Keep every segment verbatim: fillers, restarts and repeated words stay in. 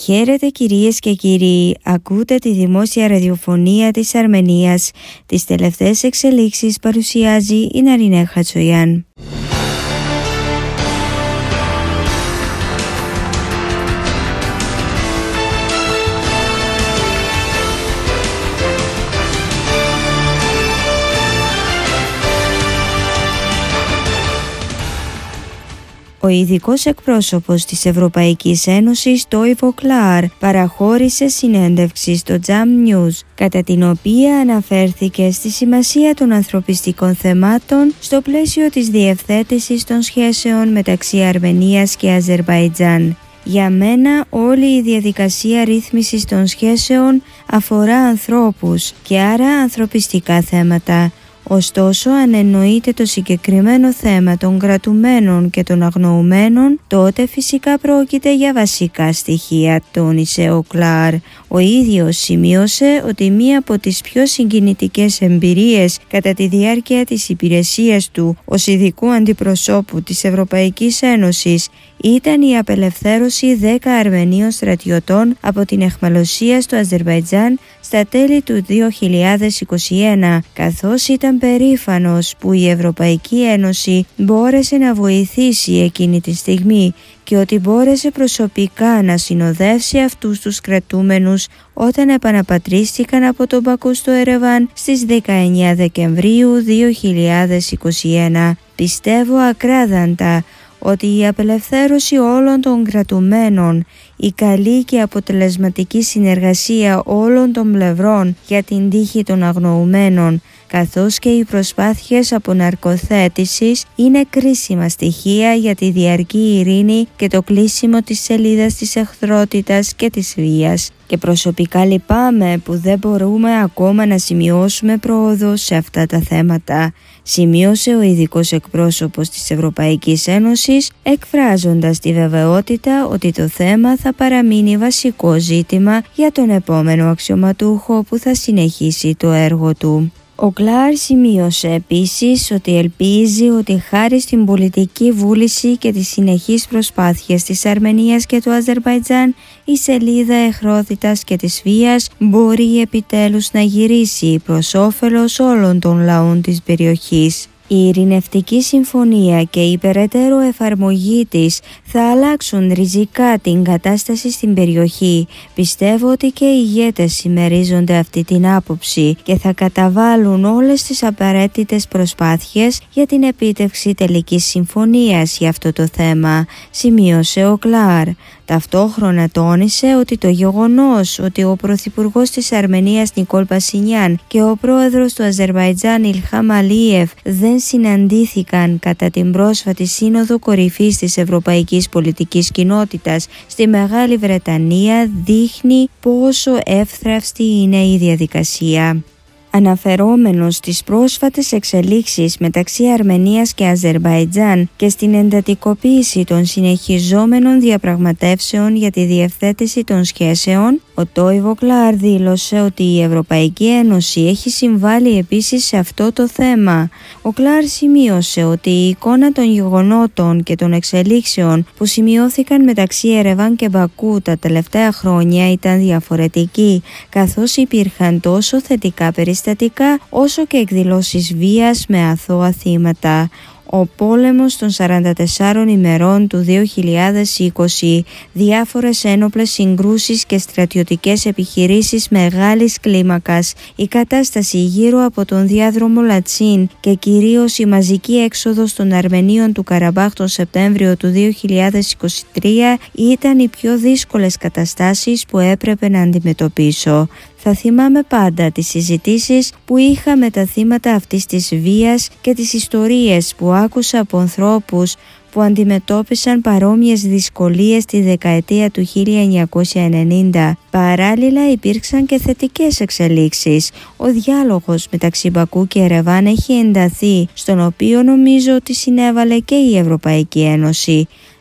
Χαίρετε κυρίες και κύριοι, ακούτε τη δημόσια ραδιοφωνία της Αρμενίας. Τις τελευταίες εξελίξεις παρουσιάζει η Ναρινέ Χατσογιάν. Ο ειδικός εκπρόσωπος της Ευρωπαϊκής Ένωσης, Τόιβο Κλάρ, παραχώρησε συνέντευξη στο Jam News, κατά την οποία αναφέρθηκε στη σημασία των ανθρωπιστικών θεμάτων στο πλαίσιο της διευθέτησης των σχέσεων μεταξύ Αρμενίας και Αζερβαϊτζάν. Για μένα όλη η διαδικασία ρύθμισης των σχέσεων αφορά ανθρώπους και άρα ανθρωπιστικά θέματα. Ωστόσο, αν εννοείται το συγκεκριμένο θέμα των κρατουμένων και των αγνοουμένων, τότε φυσικά πρόκειται για βασικά στοιχεία, τόνισε ο Κλάρ. Ο ίδιος σημείωσε ότι μία από τις πιο συγκινητικές εμπειρίες κατά τη διάρκεια της υπηρεσίας του ως ειδικού αντιπροσώπου της Ευρωπαϊκής Ένωσης ήταν η απελευθέρωση δέκα Αρμενίων στρατιωτών από την αιχμαλωσία στο Αζερβαϊτζάν στα τέλη του δύο χιλιάδες είκοσι ένα, καθώς ήταν περήφανος που η Ευρωπαϊκή Ένωση μπόρεσε να βοηθήσει εκείνη τη στιγμή και ότι μπόρεσε προσωπικά να συνοδεύσει αυτούς τους κρατούμενους όταν επαναπατρίστηκαν από τον Μπακού στο Ερεβάν στις δεκαεννέα Δεκεμβρίου δύο χιλιάδες είκοσι ένα. Πιστεύω ακράδαντα ότι η απελευθέρωση όλων των κρατουμένων, η καλή και αποτελεσματική συνεργασία όλων των πλευρών για την τύχη των αγνοουμένων, καθώς και οι προσπάθειες αποναρκοθέτησης είναι κρίσιμα στοιχεία για τη διαρκή ειρήνη και το κλείσιμο της σελίδας της εχθρότητας και της βίας. Και προσωπικά λυπάμαι που δεν μπορούμε ακόμα να σημειώσουμε πρόοδο σε αυτά τα θέματα, σημείωσε ο ειδικός εκπρόσωπος της Ευρωπαϊκής Ένωσης, εκφράζοντας τη βεβαιότητα ότι το θέμα θα παραμείνει βασικό ζήτημα για τον επόμενο αξιωματούχο που θα συνεχίσει το έργο του. Ο Κλάρ σημείωσε επίσης ότι ελπίζει ότι χάρη στην πολιτική βούληση και τις συνεχείς προσπάθειες της Αρμενίας και του Αζερβαϊτζάν, η σελίδα εχθρότητας και της βίας μπορεί επιτέλους να γυρίσει προς όφελος όλων των λαών της περιοχής. Η ειρηνευτική συμφωνία και η περαιτέρω εφαρμογή της θα αλλάξουν ριζικά την κατάσταση στην περιοχή. Πιστεύω ότι και οι ηγέτες συμμερίζονται αυτή την άποψη και θα καταβάλουν όλες τις απαραίτητες προσπάθειες για την επίτευξη τελικής συμφωνίας για αυτό το θέμα, σημείωσε ο Κλάρ. Ταυτόχρονα τόνισε ότι το γεγονός ότι ο Πρωθυπουργός της Αρμενίας Νικόλ Πασινιάν και ο Πρόεδρος του Αζερβαϊτζάν Ιλχάμ Αλίεφ δεν συναντήθηκαν κατά την πρόσφατη Σύνοδο Κορυφής της Ευρωπαϊκής Πολιτικής Κοινότητας στη Μεγάλη Βρετανία δείχνει πόσο εύθραυστη είναι η διαδικασία. Αναφερόμενος στις πρόσφατες εξελίξεις μεταξύ Αρμενίας και Αζερβαϊτζάν και στην εντατικοποίηση των συνεχιζόμενων διαπραγματεύσεων για τη διευθέτηση των σχέσεων, ο Τόιβο Κλάρ δήλωσε ότι η Ευρωπαϊκή Ένωση έχει συμβάλει επίσης σε αυτό το θέμα. Ο Κλάρ σημείωσε ότι η εικόνα των γεγονότων και των εξελίξεων που σημειώθηκαν μεταξύ Ερεβάν και Μπακού τα τελευταία χρόνια ήταν διαφορετική, καθώς υπήρχαν τόσο θετικά περιστατικά όσο και εκδηλώσεις βίας με αθώα θύματα. Ο πόλεμος των σαράντα τεσσάρων ημερών του δύο χιλιάδες είκοσι, διάφορες ένοπλες συγκρούσεις και στρατιωτικές επιχειρήσεις μεγάλης κλίμακας, η κατάσταση γύρω από τον διάδρομο Λατσίν και κυρίως η μαζική έξοδος των Αρμενίων του Καραμπάχ τον Σεπτέμβριο του δύο χιλιάδες είκοσι τρία ήταν οι πιο δύσκολες καταστάσεις που έπρεπε να αντιμετωπίσω. Θα θυμάμαι πάντα τις συζητήσεις που είχα με τα θύματα αυτής της βίας και τις ιστορίες που άκουσα από ανθρώπους που αντιμετώπισαν παρόμοιες δυσκολίες τη δεκαετία του χίλια εννιακόσια ενενήντα. Παράλληλα υπήρξαν και θετικές εξελίξεις. Ο διάλογος μεταξύ Μπακού και Ερεβάν έχει ενταθεί, στον οποίο νομίζω ότι συνέβαλε και η Ευρωπαϊκή Ένωση.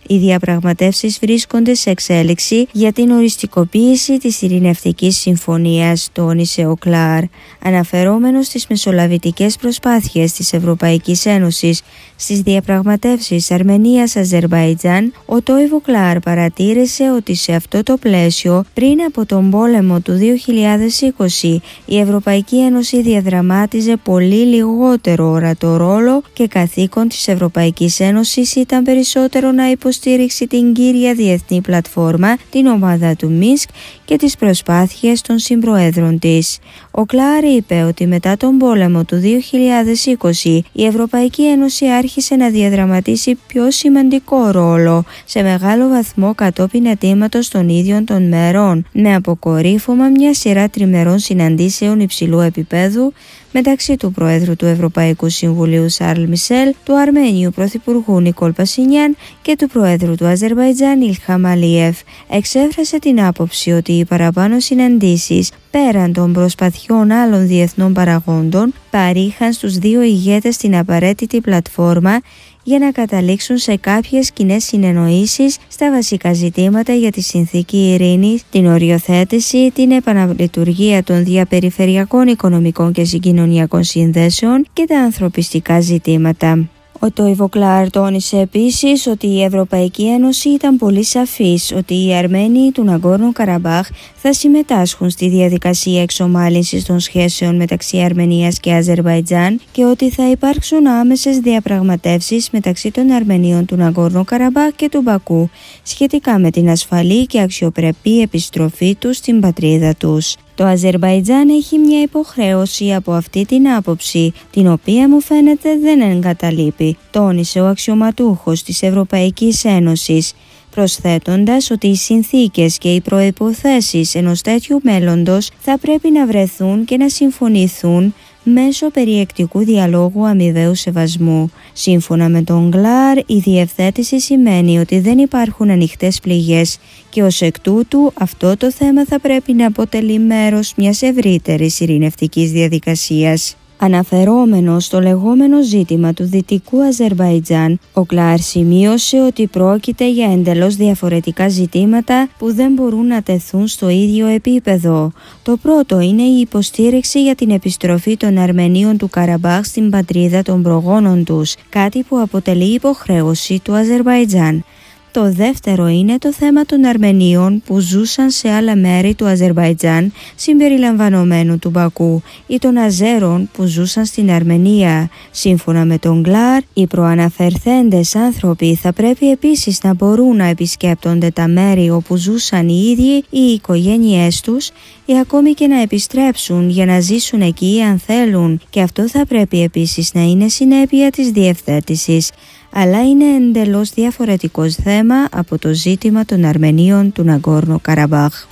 Οι διαπραγματεύσεις βρίσκονται σε εξέλιξη για την οριστικοποίηση της ειρηνευτικής συμφωνίας, τόνισε ο Κλάρ. Αναφερόμενος στις μεσολαβητικές προσπάθειες της Ευρωπαϊκής Ένωσης στις διαπραγματεύσεις Αρμενίας-Αζερβαϊτζάν, ο Τόιβο Κλάρ παρατήρησε ότι σε αυτό το πλαίσιο, πριν από τον πόλεμο του δύο χιλιάδες είκοσι, η Ευρωπαϊκή Ένωση διαδραμάτιζε πολύ λιγότερο ορατό ρόλο και καθήκον της Ευρωπαϊκής Ένωσης ήταν περισσότερο να υποστήριξει την κύρια διεθνή πλατφόρμα, την ομάδα του Μίνσκ και τις προσπάθειες των συμπροέδρων της. Ο Κλάρ είπε ότι μετά τον πόλεμο του δύο χιλιάδες είκοσι η Ευρωπαϊκή Ένωση άρχισε να διαδραματίσει πιο σημαντικό ρόλο, σε μεγάλο βαθμό κατόπιν αιτήματος των ίδιων των μερών, με αποκορύφωμα μια σειρά τριμερών συναντήσεων υψηλού επίπεδου μεταξύ του Προέδρου του Ευρωπαϊκού Συμβουλίου Σαρλ Μισελ, του Αρμένιου Πρωθυπουργού Νικόλ Πασινιάν και του Προέδρου του Αζερβαϊτζάν Ιλχάμ Αλίεφ. Εξέφρασε την άποψη ότι οι παραπάνω συναντήσεις, πέραν των προσπαθειών άλλων διεθνών παραγόντων, παρήχαν στους δύο ηγέτες την απαραίτητη πλατφόρμα για να καταλήξουν σε κάποιες κοινές συνεννοήσεις στα βασικά ζητήματα για τη συνθήκη ειρήνης, την οριοθέτηση, την επαναλειτουργία των διαπεριφερειακών οικονομικών και συγκοινωνιακών συνδέσεων και τα ανθρωπιστικά ζητήματα. Ο Τόιβο Κλάρ τόνισε επίσης ότι η Ευρωπαϊκή Ένωση ήταν πολύ σαφής ότι οι Αρμένοι του Ναγκόρνο Καραμπάχ θα συμμετάσχουν στη διαδικασία εξομάλυνσης των σχέσεων μεταξύ Αρμενίας και Αζερβαϊτζάν και ότι θα υπάρξουν άμεσες διαπραγματεύσεις μεταξύ των Αρμενίων του Ναγκόρνο Καραμπάχ και του Μπακού σχετικά με την ασφαλή και αξιοπρεπή επιστροφή τους στην πατρίδα τους. Το Αζερβαϊτζάν έχει μια υποχρέωση από αυτή την άποψη, την οποία μου φαίνεται δεν εγκαταλείπει, τόνισε ο αξιωματούχος της Ευρωπαϊκής Ένωσης, προσθέτοντας ότι οι συνθήκες και οι προϋποθέσεις ενός τέτοιου μέλλοντος θα πρέπει να βρεθούν και να συμφωνηθούν μέσω περιεκτικού διαλόγου αμοιβαίου σεβασμού. Σύμφωνα με τον Κλάρ, η διευθέτηση σημαίνει ότι δεν υπάρχουν ανοιχτές πληγές και ως εκ τούτου αυτό το θέμα θα πρέπει να αποτελεί μέρος μιας ευρύτερης ειρηνευτικής διαδικασίας. Αναφερόμενος στο λεγόμενο ζήτημα του Δυτικού Αζερβαϊτζάν, ο Κλάρ σημείωσε ότι πρόκειται για εντελώς διαφορετικά ζητήματα που δεν μπορούν να τεθούν στο ίδιο επίπεδο. Το πρώτο είναι η υποστήριξη για την επιστροφή των Αρμενίων του Καραμπάχ στην πατρίδα των προγόνων τους, κάτι που αποτελεί υποχρέωση του Αζερβαϊτζάν. Το δεύτερο είναι το θέμα των Αρμενίων που ζούσαν σε άλλα μέρη του Αζερβαϊτζάν συμπεριλαμβανομένου του Μπακού ή των Αζέρων που ζούσαν στην Αρμενία. Σύμφωνα με τον Κλάρ, οι προαναφερθέντες άνθρωποι θα πρέπει επίσης να μπορούν να επισκέπτονται τα μέρη όπου ζούσαν οι ίδιοι ή οι οικογένειές τους ή ακόμη και να επιστρέψουν για να ζήσουν εκεί αν θέλουν, και αυτό θα πρέπει επίσης να είναι συνέπεια της διευθέτησης. Αλλά είναι εντελώς διαφορετικό θέμα από το ζήτημα των Αρμενίων του Ναγκόρνο Καραμπάχ.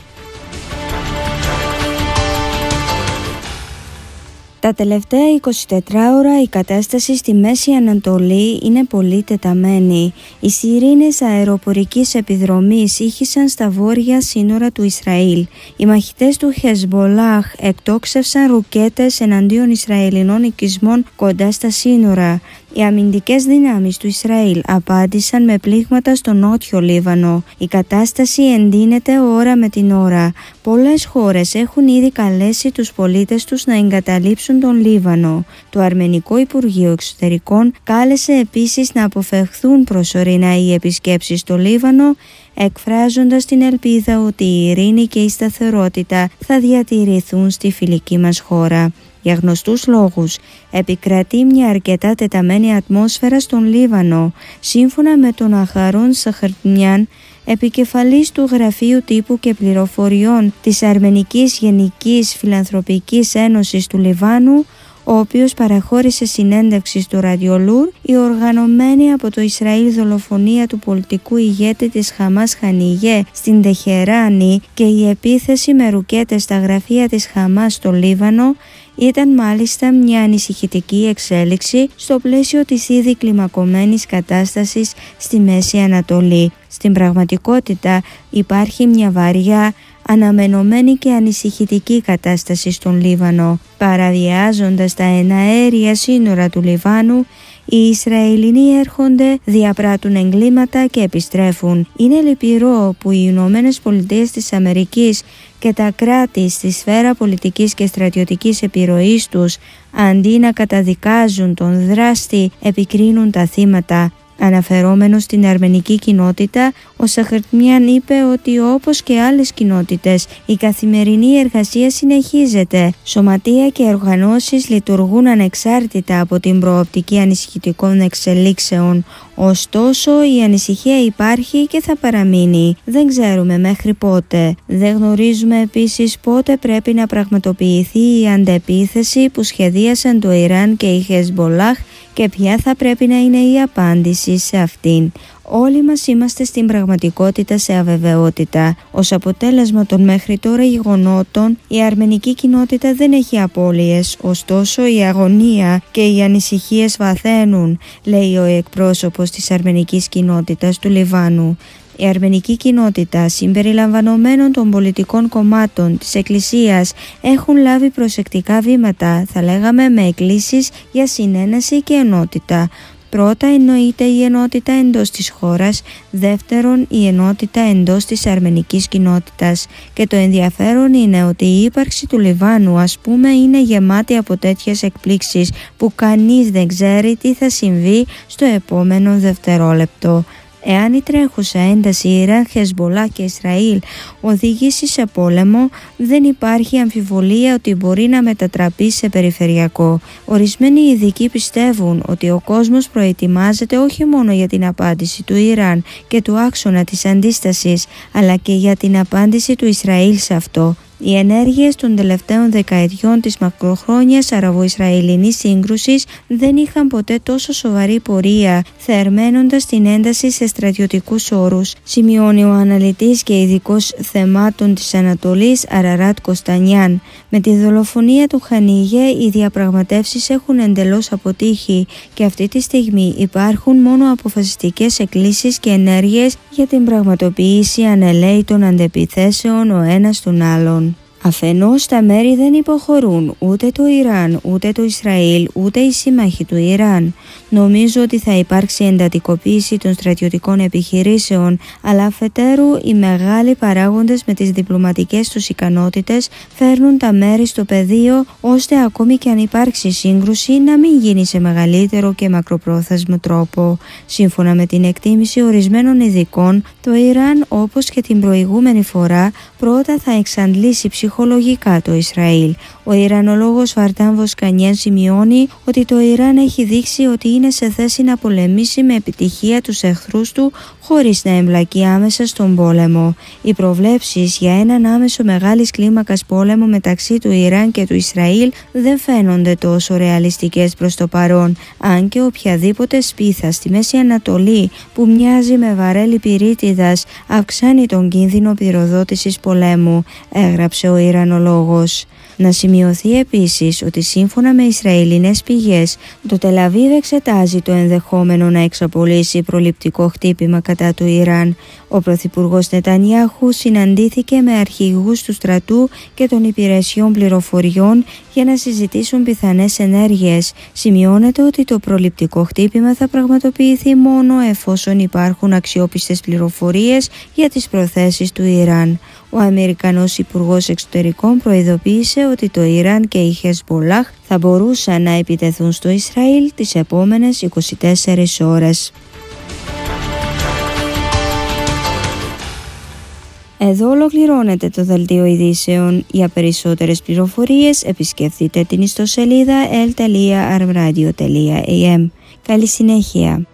Τα τελευταία εικοσιτέσσερις ώρα η κατάσταση στη Μέση Ανατολή είναι πολύ τεταμένη. Οι σιρήνες αεροπορικής επιδρομής ήχησαν στα βόρεια σύνορα του Ισραήλ. Οι μαχητές του Χεσμπολάχ εκτόξευσαν ρουκέτες εναντίον Ισραηλινών οικισμών κοντά στα σύνορα. Οι αμυντικές δυνάμεις του Ισραήλ απάντησαν με πλήγματα στο νότιο Λίβανο. Η κατάσταση εντείνεται ώρα με την ώρα. Πολλές χώρες έχουν ήδη καλέσει τους πολίτες τους να εγκαταλείψουν τον Λίβανο. Το Αρμενικό Υπουργείο Εξωτερικών κάλεσε επίσης να αποφευχθούν προσωρινά οι επισκέψεις στο Λίβανο, εκφράζοντας την ελπίδα ότι η ειρήνη και η σταθερότητα θα διατηρηθούν στη φιλική μας χώρα. Για γνωστούς λόγους, επικρατεί μια αρκετά τεταμένη ατμόσφαιρα στον Λίβανο, σύμφωνα με τον Αχαρόν Σαχαρτμιάν, επικεφαλής του Γραφείου Τύπου και Πληροφοριών της Αρμενικής Γενικής Φιλανθρωπικής Ένωσης του Λιβάνου, ο οποίος παραχώρησε συνέντευξη στο Ραδιολούρ. Η οργανωμένη από το Ισραήλ δολοφονία του πολιτικού ηγέτη της Χαμάς Χανιγέ στην Τεχεράνη και η επίθεση με ρουκέτες στα γραφεία της Χαμάς στο Λίβανο ήταν μάλιστα μια ανησυχητική εξέλιξη στο πλαίσιο της ήδη κλιμακωμένης κατάστασης στη Μέση Ανατολή. Στην πραγματικότητα υπάρχει μια βαριά, αναμενωμένη και ανησυχητική κατάσταση στον Λίβανο. Παραβιάζοντας τα εναέρια σύνορα του Λιβάνου, Οι Ισραηλινοί έρχονται, διαπράττουν εγκλήματα και επιστρέφουν. Είναι λυπηρό που οι Ηνωμένες Πολιτείες της Αμερικής και τα κράτη στη σφαίρα πολιτικής και στρατιωτικής επιρροής τους, αντί να καταδικάζουν τον δράστη, επικρίνουν τα θύματα. Αναφερόμενος στην αρμενική κοινότητα, ο Σαχαρτμιάν είπε ότι όπως και άλλες κοινότητες, η καθημερινή εργασία συνεχίζεται. Σωματεία και οργανώσεις λειτουργούν ανεξάρτητα από την προοπτική ανησυχητικών εξελίξεων. Ωστόσο, η ανησυχία υπάρχει και θα παραμείνει. Δεν ξέρουμε μέχρι πότε. Δεν γνωρίζουμε επίσης πότε πρέπει να πραγματοποιηθεί η αντεπίθεση που σχεδίασαν το Ιράν και η Χεσμπολάχ και ποια θα πρέπει να είναι η απάντηση σε αυτήν. Όλοι μας είμαστε στην πραγματικότητα σε αβεβαιότητα. Ως αποτέλεσμα των μέχρι τώρα γεγονότων, η αρμενική κοινότητα δεν έχει απώλειες. Ωστόσο, η αγωνία και οι ανησυχίες βαθαίνουν, λέει ο εκπρόσωπος της αρμενικής κοινότητας του Λιβάνου. Η αρμενική κοινότητα, συμπεριλαμβανομένων των πολιτικών κομμάτων της Εκκλησίας, έχουν λάβει προσεκτικά βήματα, θα λέγαμε με εκκλήσεις για συνένεση και ενότητα. Πρώτα εννοείται η ενότητα εντός της χώρας, δεύτερον η ενότητα εντός της αρμενικής κοινότητας. Και το ενδιαφέρον είναι ότι η ύπαρξη του Λιβάνου, ας πούμε, είναι γεμάτη από τέτοιες εκπλήξεις που κανείς δεν ξέρει τι θα συμβεί στο επόμενο δευτερόλεπτο. Εάν η τρέχουσα ένταση Ιράν, Χεσμπολά και Ισραήλ οδηγήσει σε πόλεμο, δεν υπάρχει αμφιβολία ότι μπορεί να μετατραπεί σε περιφερειακό. Ορισμένοι ειδικοί πιστεύουν ότι ο κόσμος προετοιμάζεται όχι μόνο για την απάντηση του Ιράν και του άξονα της αντίστασης, αλλά και για την απάντηση του Ισραήλ σε αυτό. Οι ενέργειες των τελευταίων δεκαετιών της μακροχρόνιας αραβο-ισραηλινής σύγκρουσης δεν είχαν ποτέ τόσο σοβαρή πορεία, θερμαίνοντας την ένταση σε στρατιωτικούς όρους, σημειώνει ο αναλυτής και ειδικός θεμάτων της Ανατολής Αραράτ Κωνστανιάν. Με τη δολοφονία του Χανίγε, οι διαπραγματεύσεις έχουν εντελώς αποτύχει και αυτή τη στιγμή υπάρχουν μόνο αποφασιστικές εκκλήσεις και ενέργειες για την πραγματοποίηση ανελαίτων αντεπιθέσεων ο ένας τον άλλον. Αφενός τα μέρη δεν υποχωρούν, ούτε το Ιράν, ούτε το Ισραήλ, ούτε οι σύμμαχοι του Ιράν. Νομίζω ότι θα υπάρξει εντατικοποίηση των στρατιωτικών επιχειρήσεων, αλλά αφετέρου οι μεγάλοι παράγοντες με τις διπλωματικές τους ικανότητες φέρνουν τα μέρη στο πεδίο, ώστε ακόμη και αν υπάρξει σύγκρουση να μην γίνει σε μεγαλύτερο και μακροπρόθεσμο τρόπο. Σύμφωνα με την εκτίμηση ορισμένων ειδικών, το Ιράν, όπως και την προηγούμενη φορά, πρώτα θα εξαντλήσει ψυχολογικά το Ισραήλ. Ο Ιρανολόγος Βαρτάν Βοσκανιάν σημειώνει ότι το Ιράν έχει δείξει ότι είναι σε θέση να πολεμήσει με επιτυχία τους εχθρούς του χωρίς να εμπλακεί άμεσα στον πόλεμο. Οι προβλέψεις για έναν άμεσο μεγάλης κλίμακας πόλεμο μεταξύ του Ιράν και του Ισραήλ δεν φαίνονται τόσο ρεαλιστικές προς το παρόν, αν και οποιαδήποτε σπίθα στη Μέση Ανατολή που μοιάζει με βαρέλι πυρίτιδας αυξάνει τον κίνδυνο πυροδότησης πολέμου, έγραψε ο Ιρανολόγος. Να σημειωθεί επίσης ότι σύμφωνα με Ισραηλινές πηγές, το Τελαβίβ εξετάζει το ενδεχόμενο να εξαπολύσει προληπτικό χτύπημα κατά του Ιράν. Ο Πρωθυπουργός Νετανιάχου συναντήθηκε με αρχηγούς του στρατού και των υπηρεσιών πληροφοριών για να συζητήσουν πιθανές ενέργειες. Σημειώνεται ότι το προληπτικό χτύπημα θα πραγματοποιηθεί μόνο εφόσον υπάρχουν αξιόπιστες πληροφορίες για τις προθέσεις του Ιράν. Ο Αμερικανός Υπουργός Εξωτερικών προειδοποίησε ότι το Ιράν και η Χεσμπολάχ θα μπορούσαν να επιτεθούν στο Ισραήλ τις επόμενες είκοσι τέσσερις ώρες. Εδώ ολοκληρώνεται το δελτίο ειδήσεων. Για περισσότερες πληροφορίες επισκεφτείτε την ιστοσελίδα ελ τελεία αρμ ράδιο τελεία έι εμ. Καλή συνέχεια.